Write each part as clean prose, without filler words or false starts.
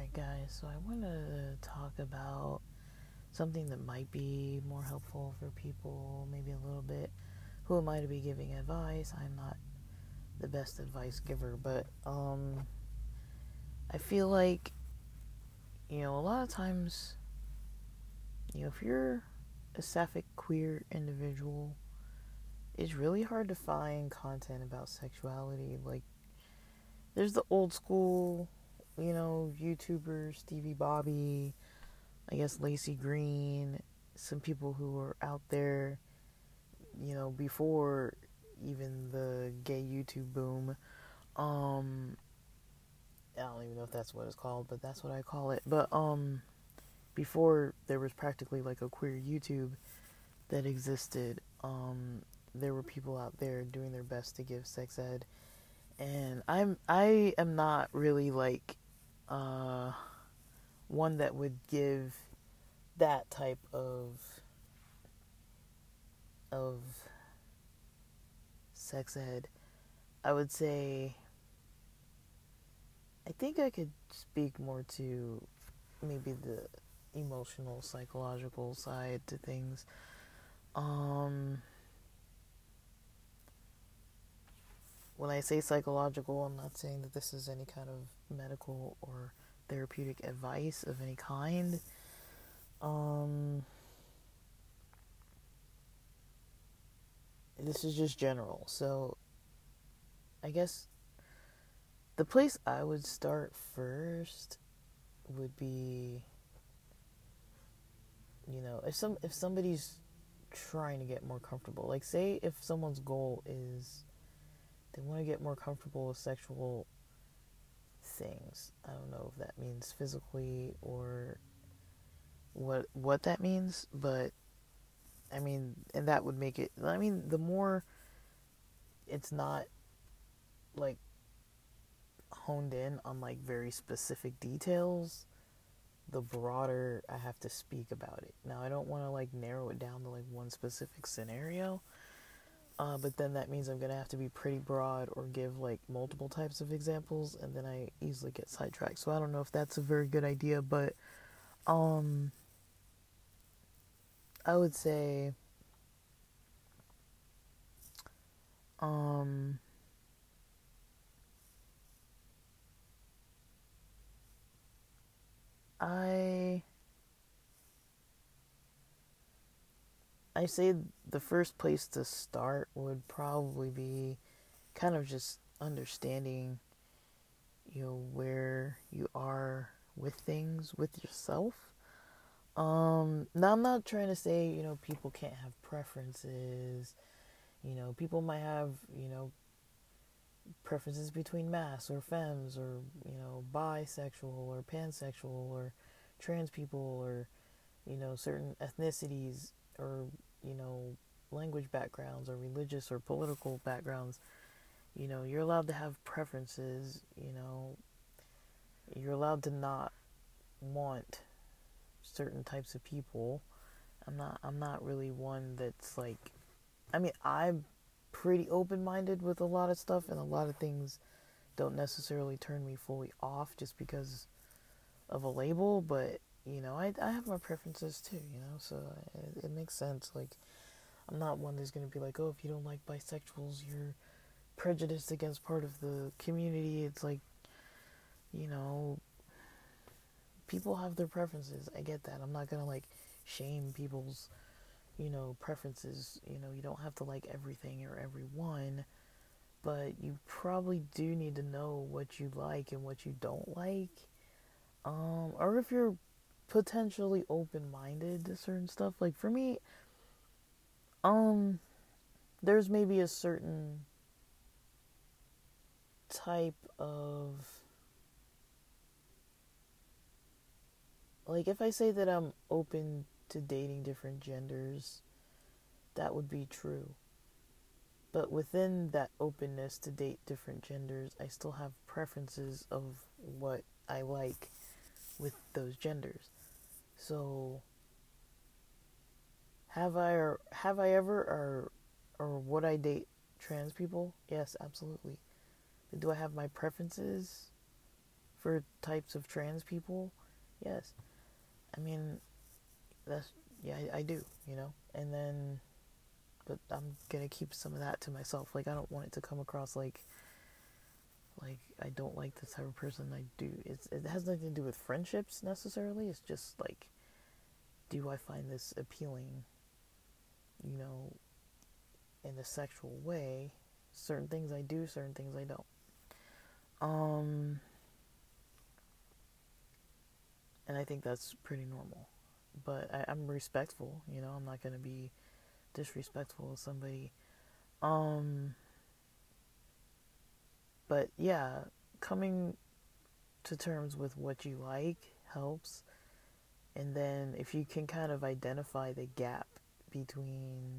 Alright, guys, so I want to talk about something that might be more helpful for people, maybe a little bit. Who am I to be giving advice? I'm not the best advice giver, but I feel like, a lot of times, if you're a sapphic queer individual, it's really hard to find content about sexuality. Like, there's the old school, YouTubers, Stevie Bobby, I guess Lacey Green, some people who were out there, before even the gay YouTube boom. I don't even know if that's what it's called, but that's what I call it. But before there was practically like a queer YouTube that existed, there were people out there doing their best to give sex ed, and I am not really like one that would give that type of sex ed. I would say I think I could speak more to maybe the emotional psychological side to things. When I say psychological, I'm not saying that this is any kind of medical or therapeutic advice of any kind. This is just general. So I guess the place I would start first would be, if somebody's trying to get more comfortable, like say if someone's goal is they want to get more comfortable with sexual things. I don't know if that means physically or what that means, but and that would make it, the more it's not like honed in on like very specific details, the broader I have to speak about it. Now, I don't want to like narrow it down to like one specific scenario, but then that means I'm gonna have to be pretty broad or give like multiple types of examples, and then I easily get sidetracked. So I don't know if that's a very good idea, but I would say I say the first place to start would probably be kind of just understanding, where you are with things with yourself. Now I'm not trying to say, people can't have preferences. People might have, preferences between mascs or femmes or, bisexual or pansexual or trans people or, certain ethnicities or, language backgrounds or religious or political backgrounds. You're allowed to have preferences, you're allowed to not want certain types of people. I'm not really one that's like, I'm pretty open-minded with a lot of stuff, and a lot of things don't necessarily turn me fully off just because of a label, but I have my preferences too, so it makes sense. Like, I'm not one that's going to be like, oh, if you don't like bisexuals, you're prejudiced against part of the community. It's like, people have their preferences. I get that. I'm not going to like shame people's, preferences. You don't have to like everything or everyone, but you probably do need to know what you like and what you don't like. Or if you're potentially open-minded to certain stuff. Like for me, there's maybe a certain type of, like, if I say that I'm open to dating different genders, that would be true. But within that openness to date different genders, I still have preferences of what I like with those genders. So, have I ever or would I date trans people? Yes, absolutely. But do I have my preferences for types of trans people, yes. I mean, that's, yeah, I do, you know? And then, but I'm gonna keep some of that to myself. Like, I don't want it to come across like I don't like the type of person I do. It has nothing to do with friendships necessarily. It's just like, do I find this appealing, you know, in a sexual way? Certain things I do, certain things I don't. And I think that's pretty normal. But I'm respectful, you know, I'm not gonna be disrespectful of somebody. But yeah, coming to terms with what you like helps. And then if you can kind of identify the gap between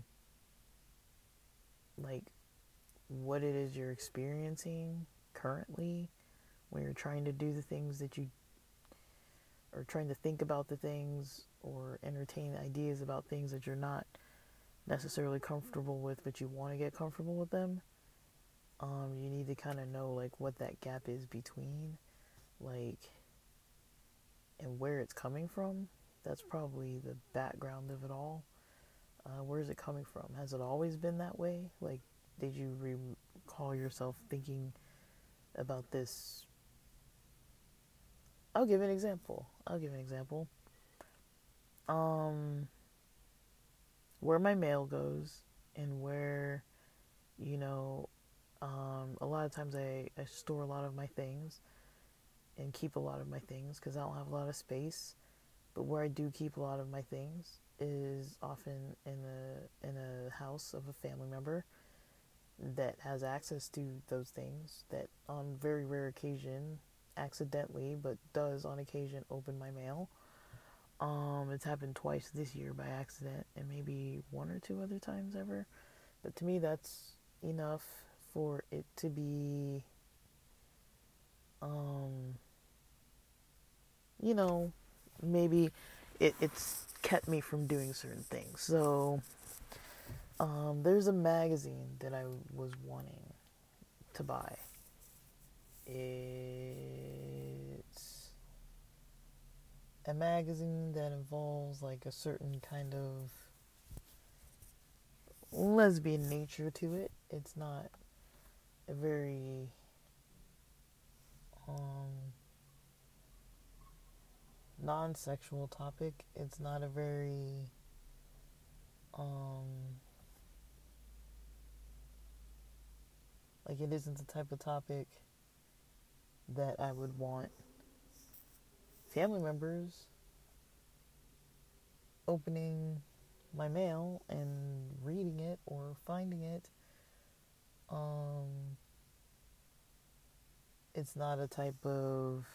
like what it is you're experiencing currently when you're trying to do the things that you or trying to think about the things or entertain ideas about things that you're not necessarily comfortable with but you want to get comfortable with them, you need to kind of know like what that gap is between, like, and where it's coming from. That's probably the background of it all. Where is it coming from? Has it always been that way? Like, did you recall yourself thinking about this? I'll give an example. Where my mail goes and where, you know, a lot of times I store a lot of my things and keep a lot of my things because I don't have a lot of space. But where I do keep a lot of my things is often in a house of a family member that has access to those things, that on very rare occasion, accidentally, but does on occasion open my mail. It's happened twice this year by accident and maybe one or two other times ever. But to me, that's enough for it to be, you know, maybe it's kept me from doing certain things. So, there's a magazine that I was wanting to buy. It's a magazine that involves like a certain kind of lesbian nature to it. It's not a very non-sexual topic. It's not a very like, it isn't the type of topic that I would want family members opening my mail and reading it or finding it. It's not a type of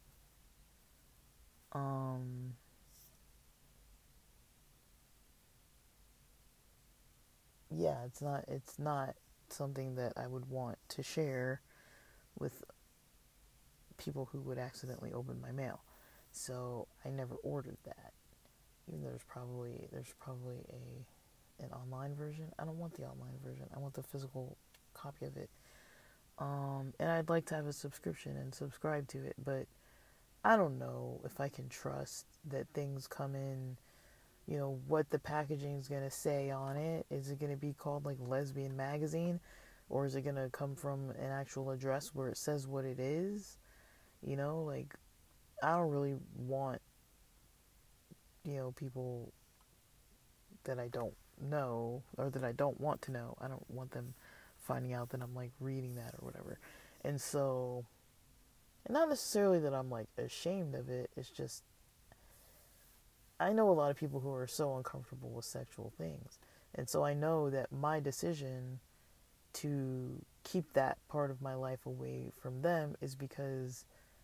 yeah, it's not something that I would want to share with people who would accidentally open my mail. So I never ordered that. Even though there's probably an online version. I don't want the online version. I want the physical copy of it. And I'd like to have a subscription and subscribe to it, but I don't know if I can trust that things come in, you know, what the packaging is going to say on it. Is it going to be called like Lesbian Magazine? Or is it going to come from an actual address where it says what it is? You know, like, I don't really want, you know, people that I don't know or that I don't want to know. I don't want them finding out that I'm like reading that or whatever. And so, and not necessarily that I'm like ashamed of it, it's just I know a lot of people who are so uncomfortable with sexual things. And so I know that my decision to keep that part of my life away from them is because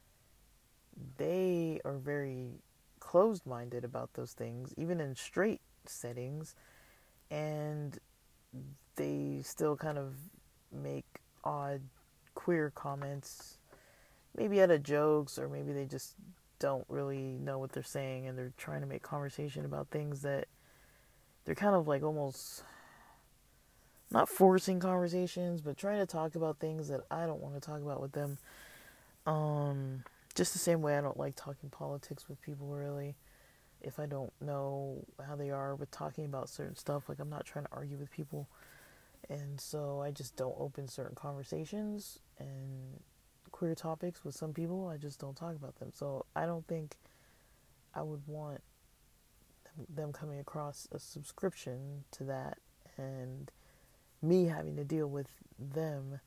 they are very closed-minded about those things, even in straight settings, and they still kind of make odd queer comments, maybe out of jokes, or maybe they just don't really know what they're saying and they're trying to make conversation about things that they're kind of like almost not forcing conversations, but trying to talk about things that I don't want to talk about with them. Just the same way I don't like talking politics with people, really. If I don't know how they are with talking about certain stuff, like I'm not trying to argue with people. And so I just don't open certain conversations and queer topics with some people. I just don't talk about them. So I don't think I would want them coming across a subscription to that and me having to deal with them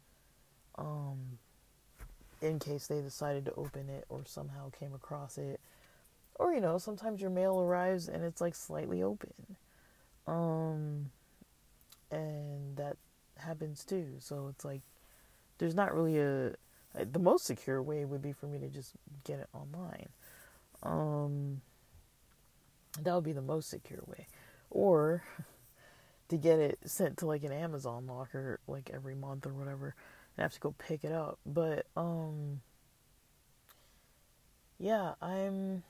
in case they decided to open it or somehow came across it. Or, sometimes your mail arrives and it's like slightly open. And that happens too. So it's like, there's not really the most secure way would be for me to just get it online. That would be the most secure way. Or to get it sent to like an Amazon locker like every month or whatever and have to go pick it up. But yeah, I'm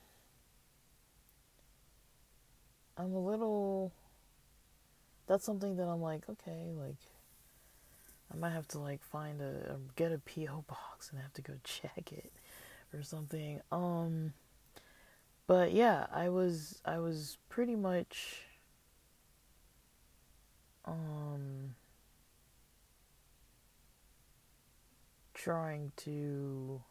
a little, that's something that I'm like, okay, like I might have to like get a PO box and have to go check it or something. But yeah, I was pretty much trying to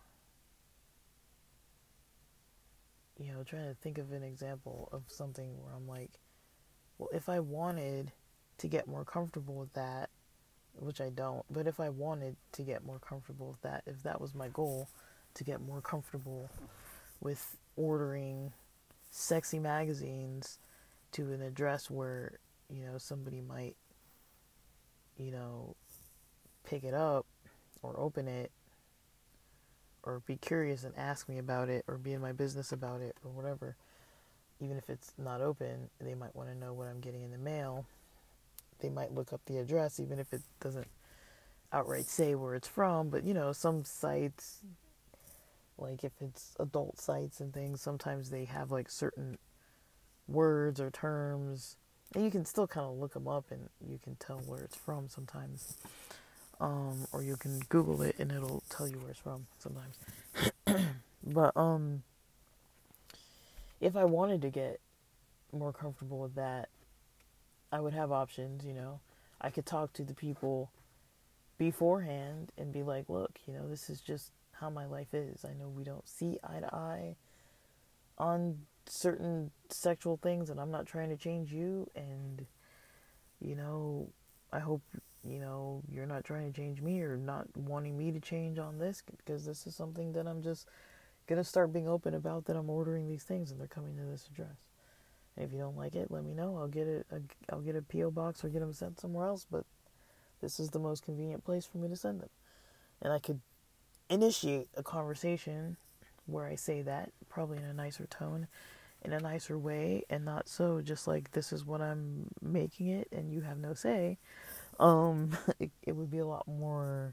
trying to think of an example of something where I'm like, well, if I wanted to get more comfortable with that, which I don't, but if I wanted to get more comfortable with that, if that was my goal, to get more comfortable with ordering sexy magazines to an address where, somebody might, pick it up or open it or be curious and ask me about it or be in my business about it or whatever. Even if it's not open, they might want to know what I'm getting in the mail. They might look up the address, even if it doesn't outright say where it's from. But, some sites, like if it's adult sites and things, sometimes they have like certain words or terms. And you can still kind of look them up and you can tell where it's from sometimes. Or you can Google it and it'll tell you where it's from sometimes. But, if I wanted to get more comfortable with that, I would have options, I could talk to the people beforehand and be like, look, this is just how my life is. I know we don't see eye to eye on certain sexual things and I'm not trying to change you. And, I hope, you're not trying to change me or not wanting me to change on this because this is something that I'm just going to start being open about, that I'm ordering these things and they're coming to this address. And if you don't like it, let me know. I'll get a PO box or get them sent somewhere else, but this is the most convenient place for me to send them. And I could initiate a conversation where I say that, probably in a nicer tone, in a nicer way, and not so just like, this is what I'm making it and you have no say. It would be a lot more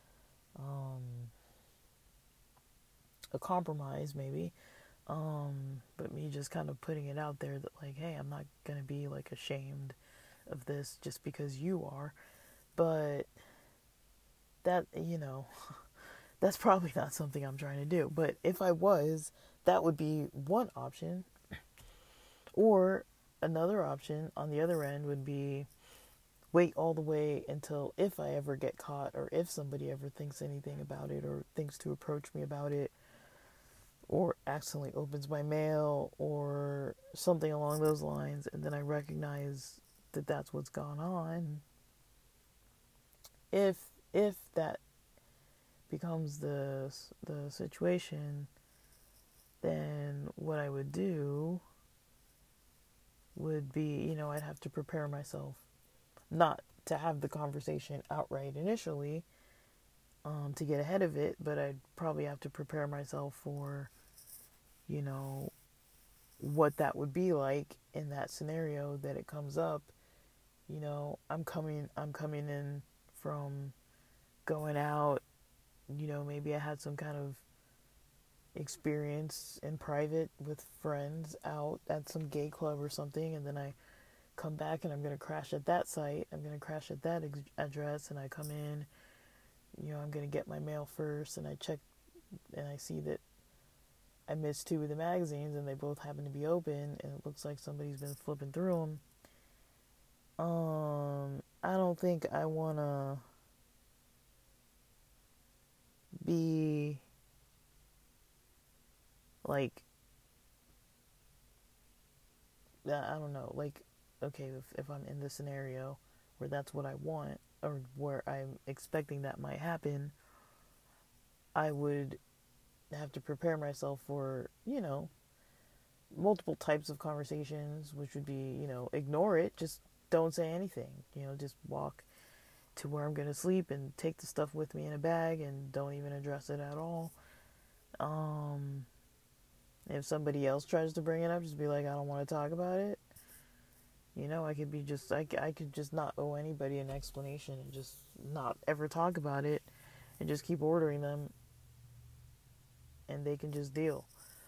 a compromise maybe. But me just kind of putting it out there that like, hey, I'm not gonna be like ashamed of this just because you are. But that, that's probably not something I'm trying to do. But if I was, that would be one option. Or another option on the other end would be wait all the way until if I ever get caught or if somebody ever thinks anything about it or thinks to approach me about it or accidentally opens my mail or something along those lines, and then I recognize that that's what's gone on. If that becomes the situation, then what I would do would be, I'd have to prepare myself not to have the conversation outright initially, to get ahead of it, but I'd probably have to prepare myself for, what that would be like in that scenario that it comes up. I'm coming in from going out, maybe I had some kind of experience in private with friends out at some gay club or something, and then I come back and I'm going to crash at that site, I'm going to crash at that address, and I come in, I'm going to get my mail first, and I check and I see that I missed two of the magazines and they both happen to be open and it looks like somebody's been flipping through them. I don't think I want to be like, I don't know, like, okay, if I'm in this scenario where that's what I want or where I'm expecting that might happen, I would have to prepare myself for, multiple types of conversations, which would be, ignore it, just don't say anything, just walk to where I'm going to sleep and take the stuff with me in a bag and don't even address it at all. If somebody else tries to bring it up, just be like, I don't want to talk about it. I could be just, I could just not owe anybody an explanation and just not ever talk about it and just keep ordering them and they can just deal.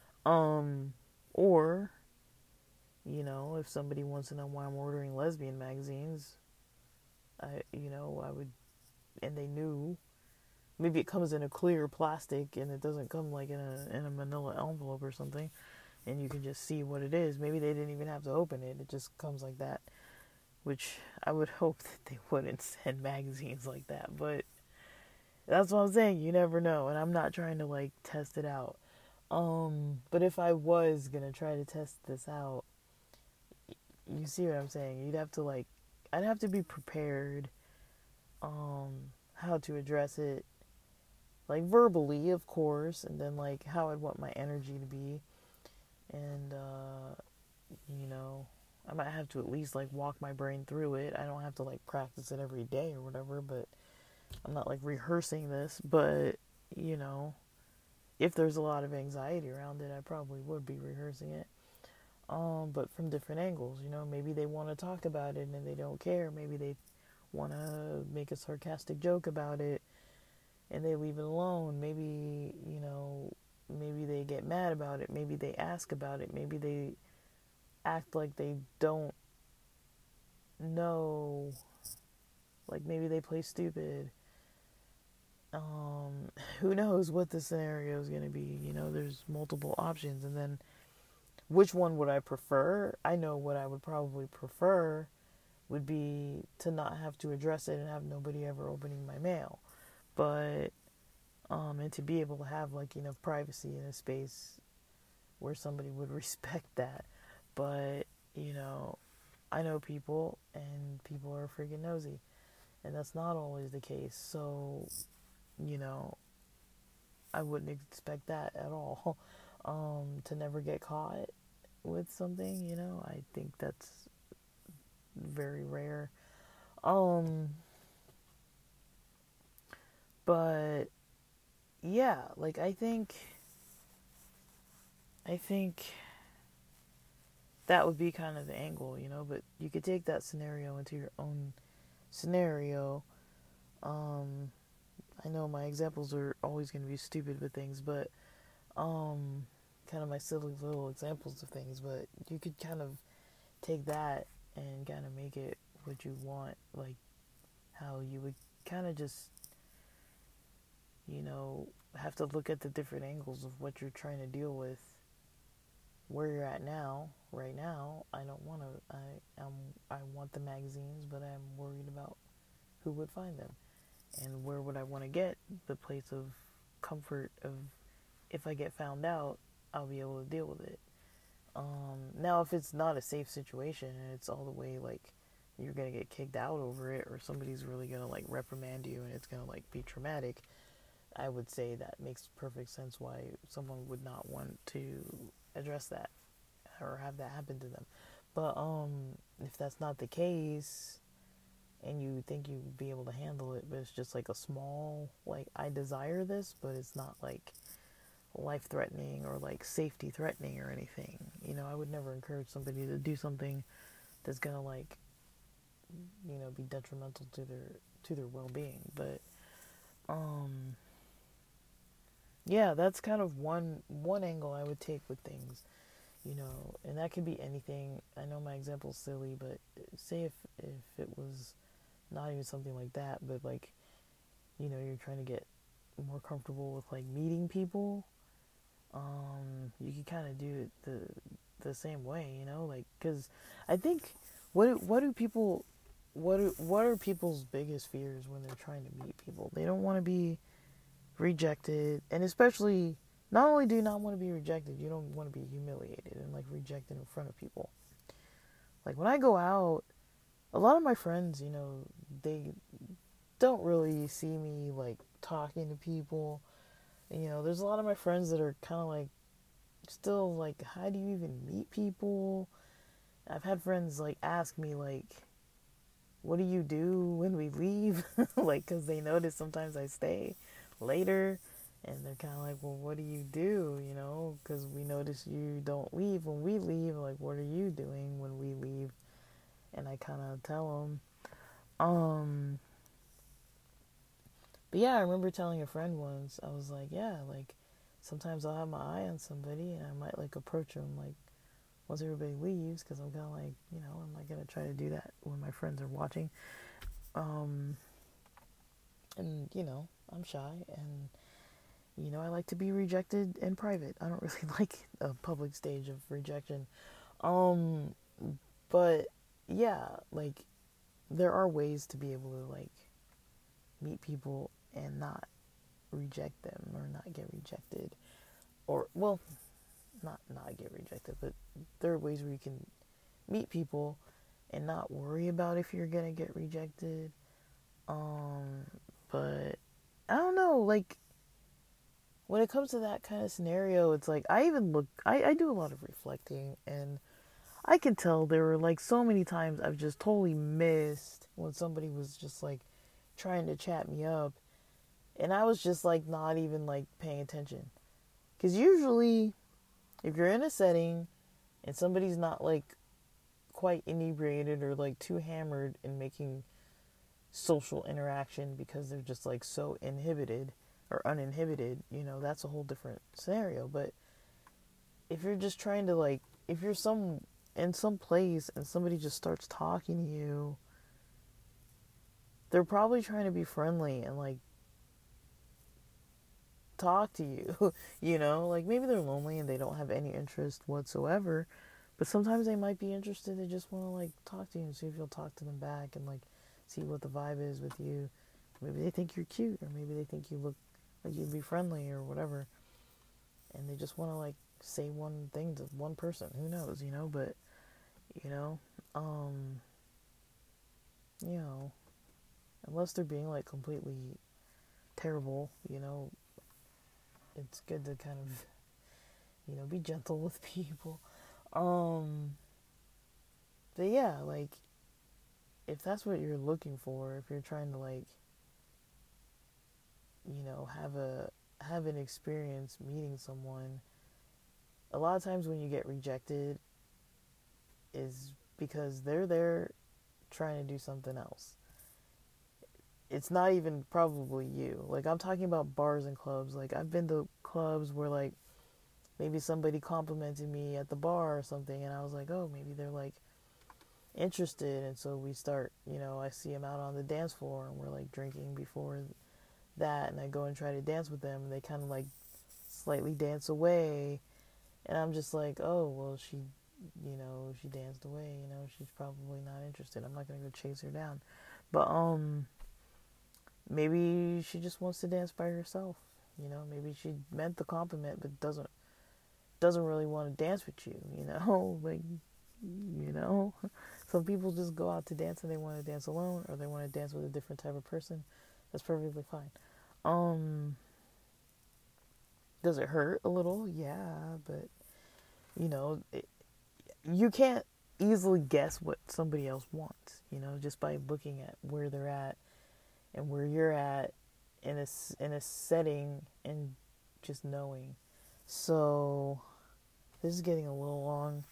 Or, if somebody wants to know why I'm ordering lesbian magazines, I would, and they knew, maybe it comes in a clear plastic and it doesn't come like in a manila envelope or something, and you can just see what it is. Maybe they didn't even have to open it. It just comes like that, which I would hope that they wouldn't send magazines like that, but that's what I'm saying. You never know, and I'm not trying to like test it out. But if I was gonna try to test this out, you see what I'm saying? I'd have to be prepared, how to address it, like verbally, of course, and then like how I'd want my energy to be, and you know, I might have to at least like walk my brain through it. I don't have to like practice it every day or whatever, but I'm not like rehearsing this, but if there's a lot of anxiety around it, I probably would be rehearsing it. But from different angles, maybe they want to talk about it and they don't care. Maybe they want to make a sarcastic joke about it and they leave it alone. Maybe, maybe they get mad about it. Maybe they ask about it. Maybe they act like they don't know. Like maybe they play stupid. Who knows what the scenario is going to be? There's multiple options. And then which one would I prefer? I know what I would probably prefer would be to not have to address it and have nobody ever opening my mail. But, and to be able to have like enough privacy in a space where somebody would respect that. But, I know people and people are freaking nosy. And that's not always the case. So, I wouldn't expect that at all. To never get caught with something, I think that's very rare. But yeah, like I think that would be kind of the angle, but you could take that scenario into your own scenario. I know my examples are always going to be stupid with things, but kind of my silly little examples of things, but you could kind of take that and kind of make it what you want, like how you would kind of just, have to look at the different angles of what you're trying to deal with. Where you're at now, right now, I don't want to. I want the magazines, but I'm worried about who would find them, and where would I want to get the place of comfort of if I get found out, I'll be able to deal with it. Now, if it's not a safe situation and it's all the way like you're gonna get kicked out over it, or somebody's really gonna like reprimand you and it's gonna like be traumatic, I would say that makes perfect sense why someone would not want to address that or have that happen to them. But if that's not the case and you think you'd be able to handle it, but it's just like a small, like, I desire this, but it's not like life threatening or like safety threatening or anything. I would never encourage somebody to do something that's gonna like, be detrimental to their well-being. But yeah, that's kind of one angle I would take with things, and that could be anything. I know my example's silly, but say if it was not even something like that, but like, you're trying to get more comfortable with like meeting people, you can kind of do it the same way, you know, like because I think what do people what are people's biggest fears when they're trying to meet people? They don't want to be rejected, and especially not only do you not want to be rejected, you don't want to be humiliated and like rejected in front of people. Like when I go out, a lot of my friends, you know, they don't really see me like talking to people. And, you know, there's a lot of my friends that are kind of like still like, how do you even meet people? I've had friends like ask me like, what do you do when we leave? Like, because they notice sometimes I stay later, and they're kind of like, well, what do you do? You know, because we notice you don't leave when we leave. Like, what are you doing when we leave? And I kind of tell them. But yeah, I remember telling a friend once, I was like, yeah, like, sometimes I'll have my eye on somebody, and I might, like, approach them, like, once everybody leaves, because I'm kind of like, you know, I'm not going to try to do that when my friends are watching. And, you know, I'm shy, and, you know, I like to be rejected in private. I don't really like a public stage of rejection. Um, but, yeah, like, there are ways to be able to, like, meet people and not reject them or not get rejected. Or, well, not get rejected, but there are ways where you can meet people and not worry about if you're gonna get rejected. But I don't know, like when it comes to that kind of scenario, it's like I do a lot of reflecting, and I can tell there were like so many times I've just totally missed when somebody was just like trying to chat me up, and I was just like not even like paying attention. Because usually, if you're in a setting and somebody's not like quite inebriated or like too hammered in making social interaction because they're just like so inhibited or uninhibited, you know, that's a whole different scenario. But if you're just trying to like, if you're in some place and somebody just starts talking to you, they're probably trying to be friendly and like talk to you. You know, like maybe they're lonely and they don't have any interest whatsoever, but sometimes they might be interested. They just want to like talk to you and see if you'll talk to them back and like see what the vibe is with you. Maybe they think you're cute, or maybe they think you look like you'd be friendly or whatever, and they just want to like say one thing to one person. Who knows, you know? But you know, um, you know, unless they're being like completely terrible, you know, it's good to kind of, you know, be gentle with people. Um, but yeah, like if that's what you're looking for, if you're trying to like, you know, have an experience meeting someone, a lot of times when you get rejected is because they're there trying to do something else. It's not even probably you. Like I'm talking about bars and clubs. Like I've been to clubs where like maybe somebody complimented me at the bar or something, and I was like, oh, maybe they're like interested, and so we start, you know, I see them out on the dance floor and we're like drinking before that, and I go and try to dance with them, and they kind of like slightly dance away, and I'm just like, oh, well, you know, she danced away, you know, she's probably not interested. I'm not gonna go chase her down. But maybe she just wants to dance by herself, you know, maybe she meant the compliment but doesn't really want to dance with you, you know. Like, you know, some people just go out to dance and they want to dance alone, or they want to dance with a different type of person. That's perfectly fine. um does it hurt a little? Yeah, but you know, you can't easily guess what somebody else wants, you know, just by looking at where they're at and where you're at in a setting and just knowing. So this is getting a little long.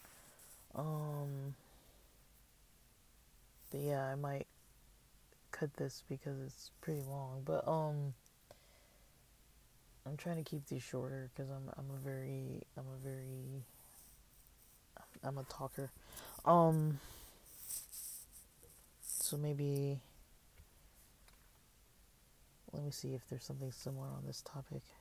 But yeah, I might cut this because it's pretty long. But I'm trying to keep these shorter because I'm a talker. Um, so maybe let me see if there's something similar on this topic.